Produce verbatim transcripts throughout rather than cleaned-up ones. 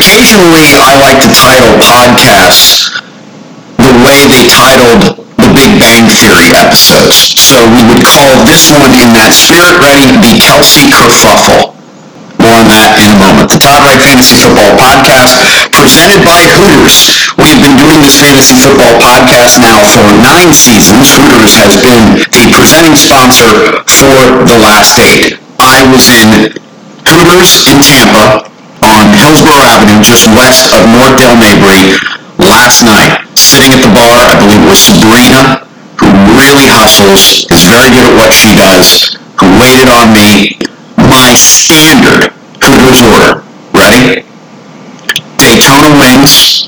Occasionally, I like to title podcasts the way they titled the Big Bang Theory episodes. So we would call this one in that spirit, ready, the Kelsey Kerfuffle. More on that in a moment. The Todd Wright Fantasy Football Podcast, presented by Hooters. We've been doing this fantasy football podcast now for nine seasons. Hooters has been the presenting sponsor for the last eight. I was in Hooters in Tampa on Hillsborough Avenue, just west of North Dale Mabry, last night, sitting at the bar. I believe it was Sabrina, who really hustles, is very good at what she does, who waited on me. My standard Hooters order. Ready? Daytona wings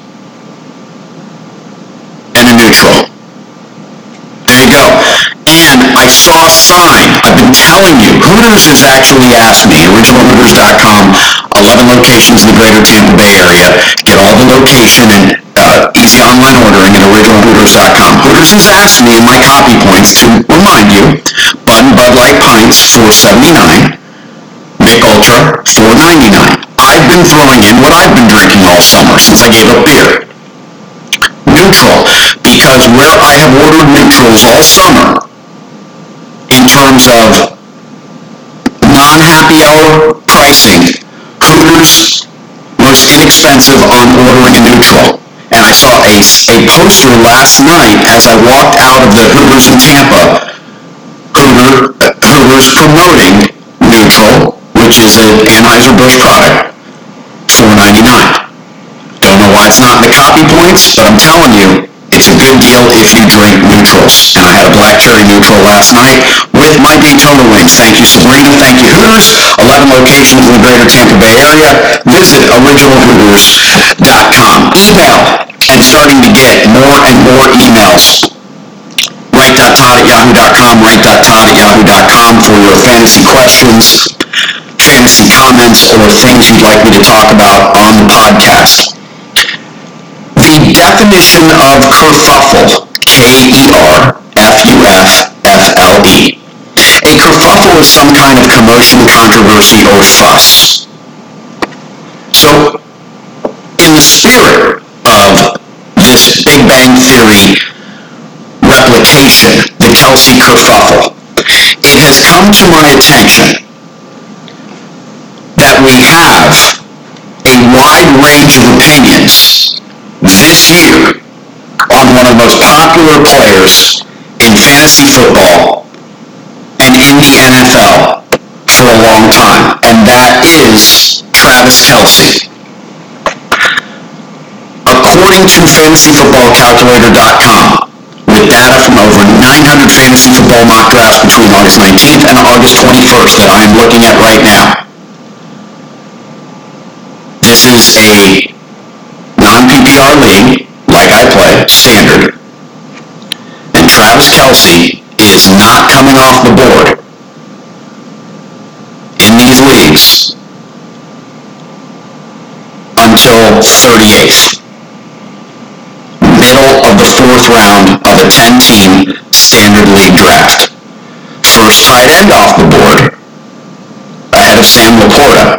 and a neutral. There you go. And I saw a sign. I've been telling you, Hooters has actually asked me, original hooters dot com, eleven locations in the greater Tampa Bay area. Get all the location and uh, easy online ordering at original hooters dot com. Hooters has asked me in my copy points to remind you, Bud and Bud Light pints, four seventy-nine. Mick Ultra, four ninety-nine. I've been throwing in what I've been drinking all summer since I gave up beer. Neutral, because where I have ordered neutrals all summer, in terms of non-happy hour pricing, Hooters most inexpensive on ordering a neutral. And I saw a, a poster last night as I walked out of the Hooters in Tampa, Hooter, Hooters promoting neutral, which is an Anheuser-Busch product, four ninety-nine. Don't know why it's not in the copy points, but I'm telling you, it's a good deal if you drink neutrals. And I had a black cherry neutral last night with my Daytona wings. Thank you, Sabrina. Thank you, Hooters. eleven locations in the greater Tampa Bay area. Visit original hooters dot com. Email, and starting to get more and more emails. write dot todd at yahoo dot com, write dot todd at yahoo dot com for your fantasy questions, fantasy comments, or things you'd like me to talk about on the podcast. The definition of kerfuffle, K E R F U F F L E. A kerfuffle is some kind of commotion, controversy, or fuss. So, in the spirit of this Big Bang Theory replication, the Kelsey kerfuffle, it has come to my attention that we have a wide range of opinions this year on one of the most popular players in fantasy football and in the N F L for a long time, and that is Travis Kelce. According to fantasy football calculator dot com, with data from over nine hundred fantasy football mock drafts between August nineteenth and August twenty-first that I am looking at right now, this is a non-P P R league, like I play, standard, and Travis Kelce is not coming off the board in these leagues until thirty-eighth. Middle of the fourth round of a ten-team standard league draft. First tight end off the board, ahead of Sam Laporta.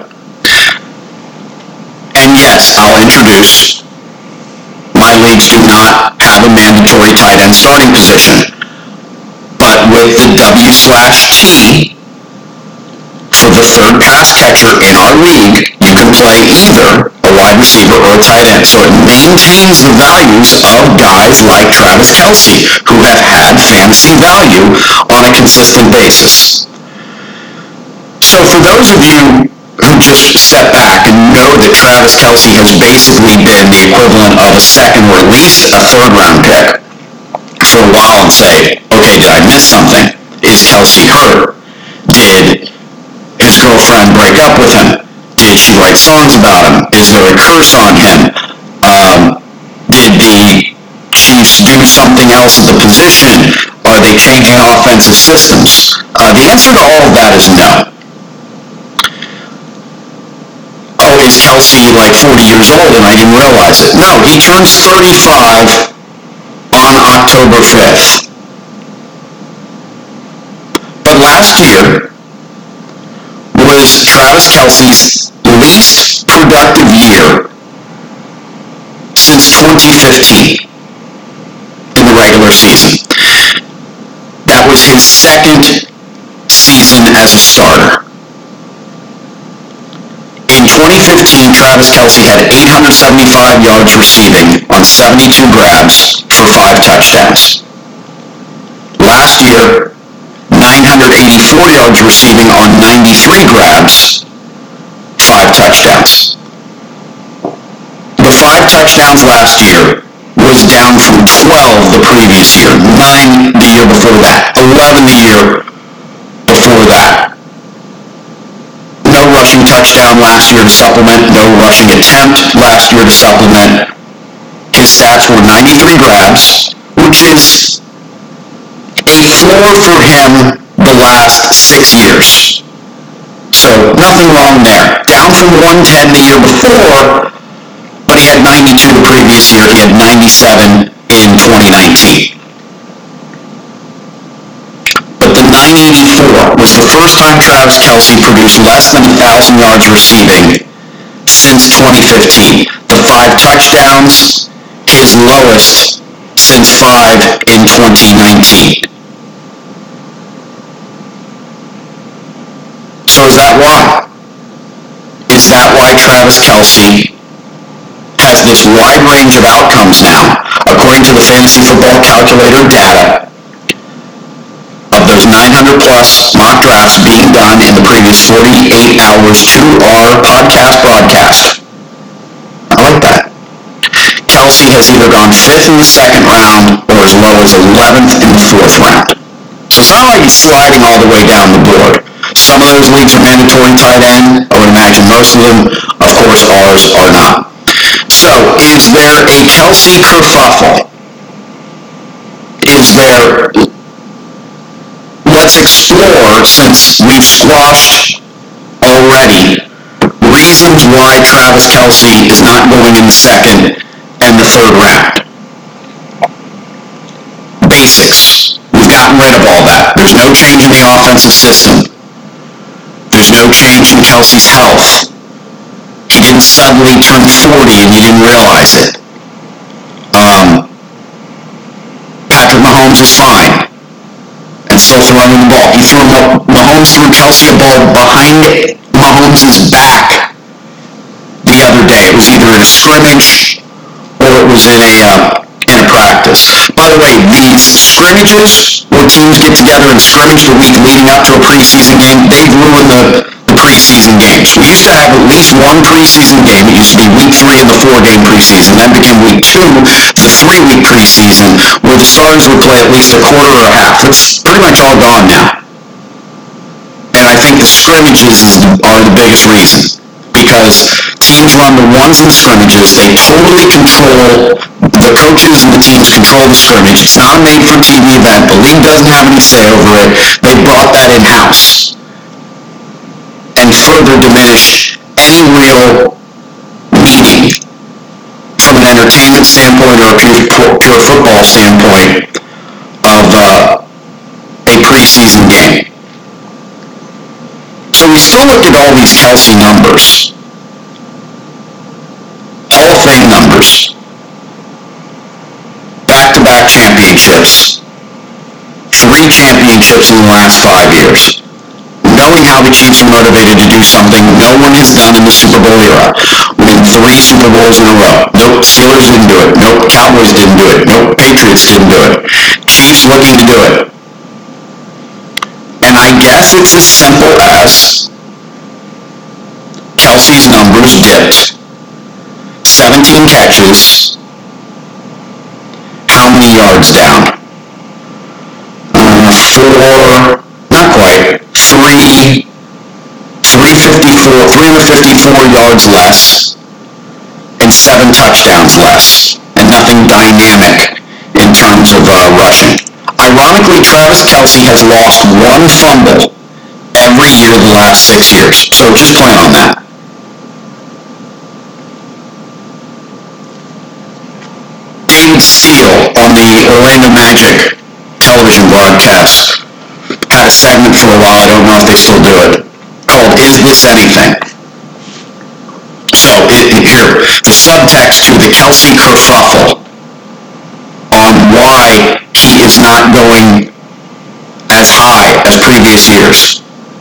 And yes, I'll introduce, my leagues do not have a mandatory tight end starting position. But with the W slash T for the third pass catcher in our league, you can play either a wide receiver or a tight end. So it maintains the values of guys like Travis Kelce, who have had fantasy value on a consistent basis. So for those of you who just step back and know that Travis Kelce has basically been the equivalent of a second or at least a third round pick for a while and say, okay, did I miss something? Is Kelce hurt? Did his girlfriend break up with him? Did she write songs about him? Is there a curse on him? Um, did the Chiefs do something else at the position? Are they changing offensive systems? Uh, the answer to all of that is no. Oh, is Kelce like forty years old and I didn't realize it? No, he turns thirty-five on October fifth. But last year was Travis Kelce's least productive year twenty fifteen in the regular season. That was his second season as a starter. In twenty fifteen, Travis Kelce had eight hundred seventy-five yards receiving on seventy-two grabs for five touchdowns. Last year, nine hundred eighty-four yards receiving on ninety-three grabs, five touchdowns. The five touchdowns last year was down from twelve the previous year, nine the year before that, eleven the year before that. No rushing touchdown last year to supplement, no rushing attempt last year to supplement. His stats were ninety-three grabs, which is a floor for him the last six years. So nothing wrong there. Down from one ten the year before, but he had ninety-two the previous year. He had ninety-seven in twenty nineteen. But the nine eighty-four was the first time Travis Kelce produced less than one thousand yards receiving since twenty fifteen. The five touchdowns, his lowest since five in twenty nineteen. So is that why? Is that why Travis Kelce has this wide range of outcomes now, according to the Fantasy Football Calculator data, of those nine hundred plus mock drafts being done in the previous forty-eight hours to our podcast broadcast? I like that. Kelce has either gone fifth in the second round or as low as eleventh in the fourth round. So it's not like he's sliding all the way down the board. Some of those leagues are mandatory tight end. I would imagine most of them. Of course, ours are not. So, is there a Kelce kerfuffle? Is there... Let's explore, since we've squashed already, reasons why Travis Kelce is not going in the second and the third round. Basics. We've gotten rid of all that. There's no change in the offensive system. There's no change in Kelce's health. He didn't suddenly turn forty and you didn't realize it. Um, Patrick Mahomes is fine and still throwing the ball. He threw Mahomes threw Kelce a ball behind Mahomes' back the other day. It was either in a scrimmage or it was in a uh, in a practice. By the way, these scrimmages where teams get together and scrimmage the week leading up to a preseason game, they've ruined the, the preseason games. We used to have at least one preseason game. It used to be week three of the four-game preseason. Then became week two, the three-week preseason, where the starters would play at least a quarter or a half. It's pretty much all gone now. And I think the scrimmages is, are the biggest reason. Because teams run the ones in the scrimmages, they totally control, the coaches and the teams control the scrimmage. It's not a made-for-T V event. The league doesn't have any say over it. They brought that in-house and further diminish any real meaning from an entertainment standpoint or a pure, pure football standpoint of uh, a preseason game. So we still look at all these Kelce numbers, Hall of Fame numbers, back-to-back championships, three championships in the last five years. Knowing how the Chiefs are motivated to do something no one has done in the Super Bowl era. Win three Super Bowls in a row. Nope, Steelers didn't do it. Nope, Cowboys didn't do it. Nope, Patriots didn't do it. Chiefs looking to do it. And I guess it's as simple as Kelce's numbers dipped. seventeen catches. How many yards down? Uh, four, not quite. Three, three fifty-four, three hundred fifty-four yards less, and seven touchdowns less, and nothing dynamic in terms of uh, rushing. Ironically, Travis Kelce has lost one fumble every year the last six years. So just plan on that. David Steele on the Orlando Magic television broadcast had a segment for a while, I don't know if they still do it, called Is This Anything? So it, here's here, the subtext to the Kelce kerfuffle on why he is not going as high as previous years.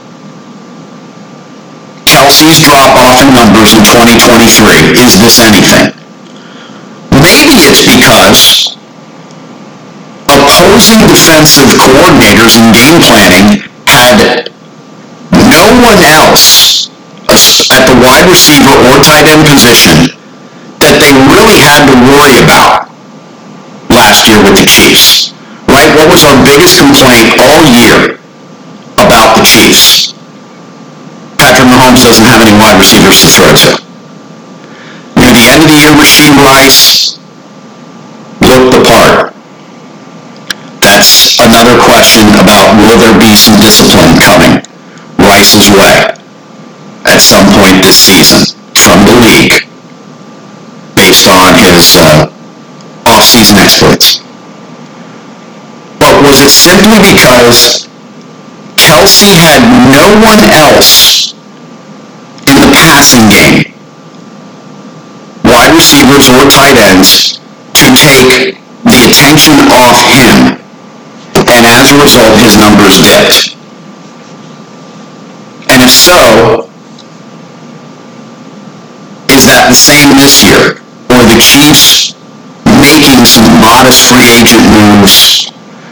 Kelce's drop-off in numbers in twenty twenty-three, is this anything? Maybe it's because opposing defensive coordinators in game planning had no one else at the wide receiver or tight end position that they really had to worry about last year with the Chiefs. Right? What was our biggest complaint all year about the Chiefs? Patrick Mahomes doesn't have any wide receivers to throw to. Near the end of the year, Rashee Rice looked the part. That's another question about will there be some discipline coming Rice's way at some point this season from the league based on his uh, off-season exploits. But was it simply because Kelce had no one else in the passing game, wide receivers or tight ends, to take the attention off him, and as a result his numbers dipped? And if so, is that the same this year? Or the Chiefs making some modest free agent moves?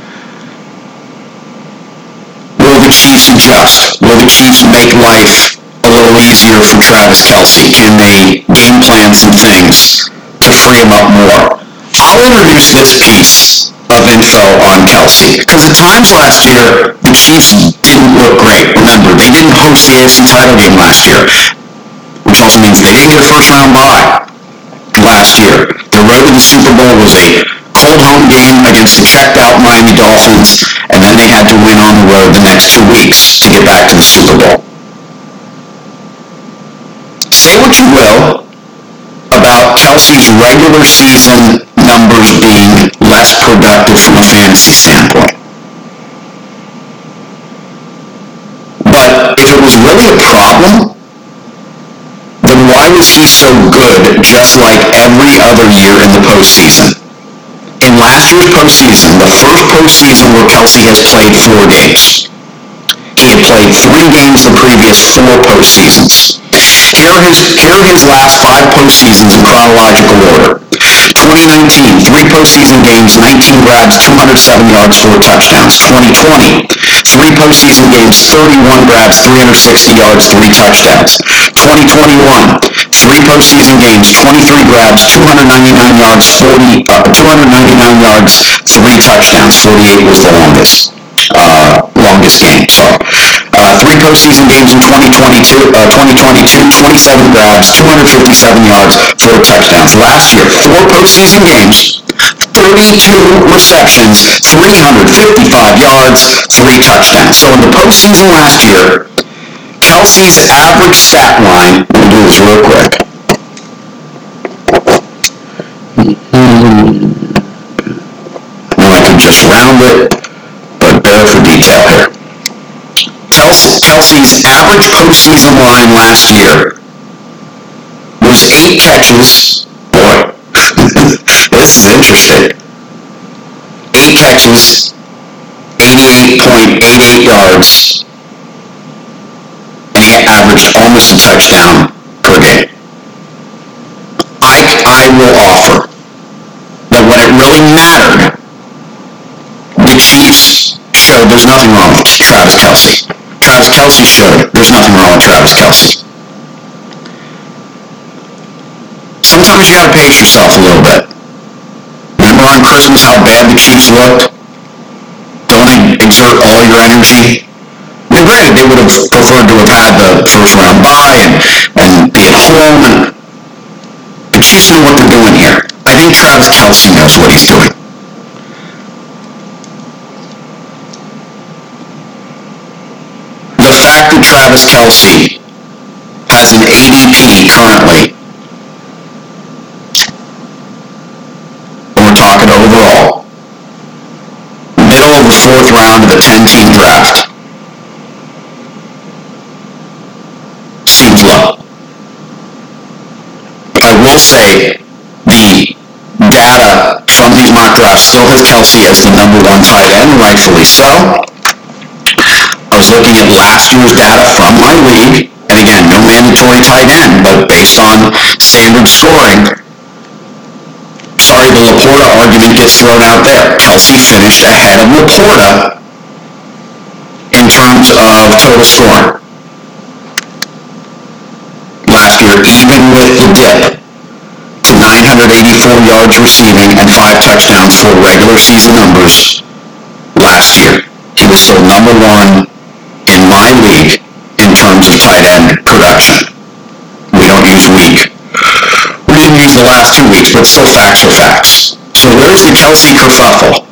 Will the Chiefs adjust? Will the Chiefs make life a little easier for Travis Kelce? Can they game plan some things to free him up more? I'll introduce this piece of info on Kelce, because at times last year, the Chiefs didn't look great. Remember, they didn't host the A F C title game last year, which also means they didn't get a first-round bye last year. The road to the Super Bowl was a cold home game against the checked-out Miami Dolphins, and then they had to win on the road the next two weeks to get back to the Super Bowl. Say what you will about Kelce's regular season numbers being less productive from a fantasy standpoint. But if it was really a problem, then why was he so good just like every other year in the postseason? In last year's postseason, the first postseason where Kelce has played four games. He had played three games the previous four postseasons. Here are his, here are his last five postseasons in chronological order. twenty nineteen, three postseason games, nineteen grabs, two hundred seven yards, four touchdowns. twenty twenty, three postseason games, thirty-one grabs, three hundred sixty yards, three touchdowns. twenty twenty-one, three postseason games, twenty-three grabs, two hundred ninety-nine yards, forty, uh, two hundred ninety-nine yards, three touchdowns. forty-eight was the longest. Uh, longest game, sorry. Uh, three postseason games in twenty twenty-two, uh, twenty twenty-two, twenty-seven grabs, two hundred fifty-seven yards, four touchdowns. Last year, four postseason games, thirty-two receptions, three hundred fifty-five yards, three touchdowns. So in the postseason last year, Kelce's average stat line, we'll do this real quick. I know I can just round it, but bear for detail here. Kelce's average postseason line last year was eight catches. Boy, this is interesting. Eight catches, eighty-eight point eight eight yards, and he averaged almost a touchdown per game. I, I will offer that when it really mattered, the Chiefs showed there's nothing wrong with Travis Kelce. Travis Kelce showed there's nothing wrong with Travis Kelce. Sometimes you gotta pace yourself a little bit. Remember on Christmas how bad the Chiefs looked? Don't exert all your energy. I mean, granted, they would have preferred to have had the first round bye and, and be at home. And the Chiefs know what they're doing here. I think Travis Kelce knows what he's doing. The fact that Travis Kelce has an A D P currently, we're talking overall, middle of the fourth round of the ten-team draft, seems low. I say the data from these mock drafts still has Kelce as the number one tight end, rightfully so. I was looking at last year's data from my league, and again, no mandatory tight end, but based on standard scoring, sorry, the Laporta argument gets thrown out there. Kelce finished ahead of Laporta in terms of total scoring. Last year, even with the dip to nine hundred eighty-four yards receiving and five touchdowns for regular season numbers, last year, he was still number one in my league in terms of tight end production. We don't use week. We didn't use the last two weeks, but still facts are facts. So where's the Kelce kerfuffle?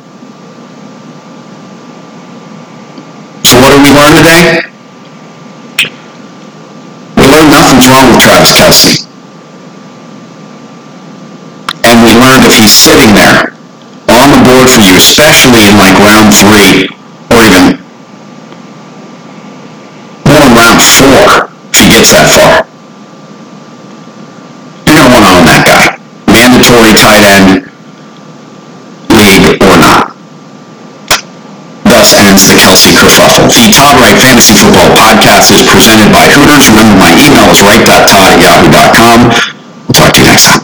So what did we learn today? We learned nothing's wrong with Travis Kelce. And we learned if he's sitting there on the board for you, especially in like round three, or even more in round four, if he gets that far, you're going to want to own that guy. Mandatory tight end, league or not. Thus ends the Kelce kerfuffle. The Todd Wright Fantasy Football Podcast is presented by Hooters. Remember, my email is wright dot todd at yahoo dot com. We'll talk to you next time.